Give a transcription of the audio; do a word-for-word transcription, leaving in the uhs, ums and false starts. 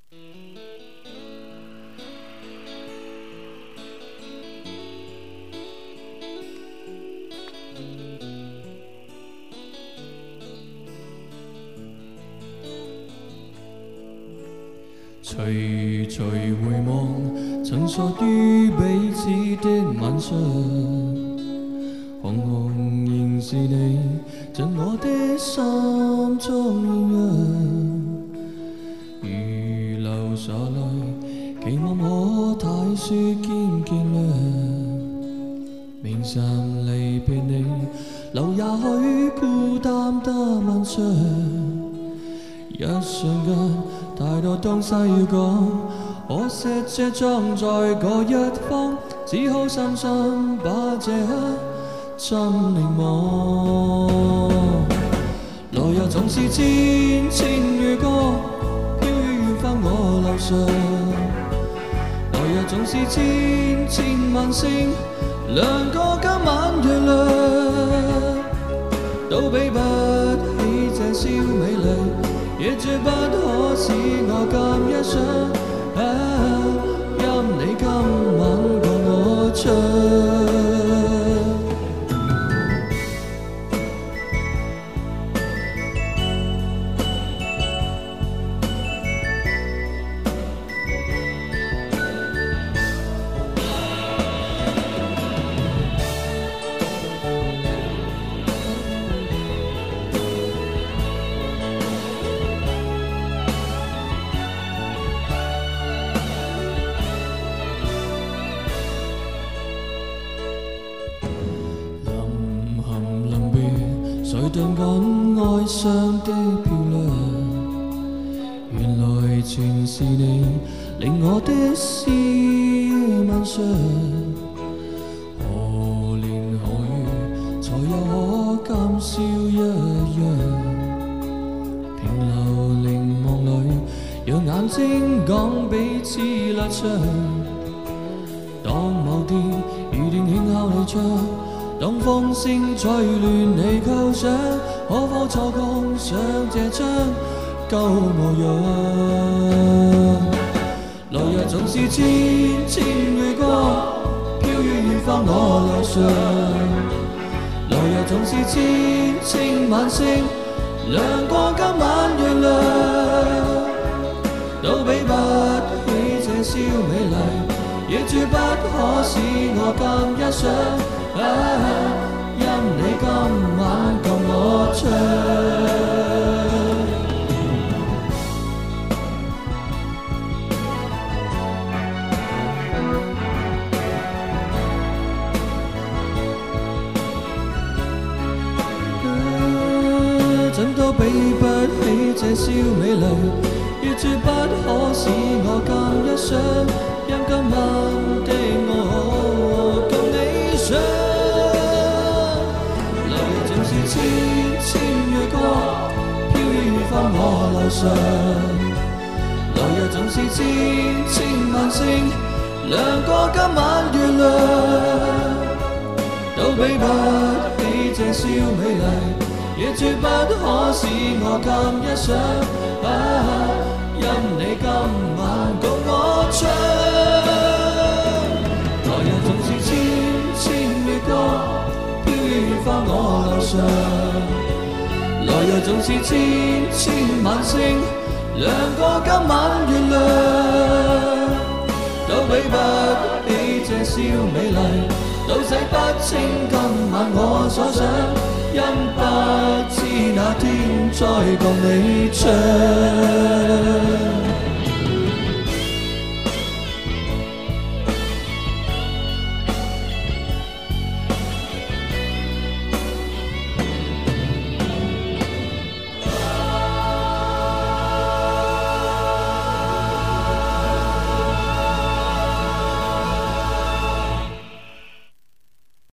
徐徐回望，曾属於彼此的晚上，紅紅仍是你進我的心中鸳鸯，如流灑淚，期望可體恤兼見諒。明晨離別你，留也許孤單得漫長，一瞬間。太多東西要講，可惜這裝在嗰一方，只好深深把這刻真凝望。來日總是千千月光，飄於遠方我樓上。來日總是千千萬星，亮過今晚月亮，都比不起這宵美麗。也絕不可使我咁一想，啊，因你今晚共我唱。誰斷緊哀傷的漂亮，原來全是你令我的思漫上。何年何月才又可今宵一樣？停留凝望裏，讓眼睛講彼此立場。當某天預定輕敲你窗，當風聲吹亂你構想，可否錯覺上這張舊模樣？來日總是千千月光，飄於遠方我樓上。來日總是千千晚星，亮過今晚月亮，都比不起這宵美麗，亦絕不可使我更一想。啊，因你今晚共我唱。啊，怎都比不起這宵美麗，亦絕不可使我更一想，因今晚的我共你唱。千千月光，飄於遠方我樓上。來日總是千千萬星，亮過今晚月亮，都比不起這宵美麗，亦絕不可使我更一想。啊，因你今晚共我唱。來日總是千千月光，遠方我樓上，來日總是千千晚星，亮過今晚月亮，都比不起這宵美麗，都洗不清今晚我所想，因不知那天再共你唱。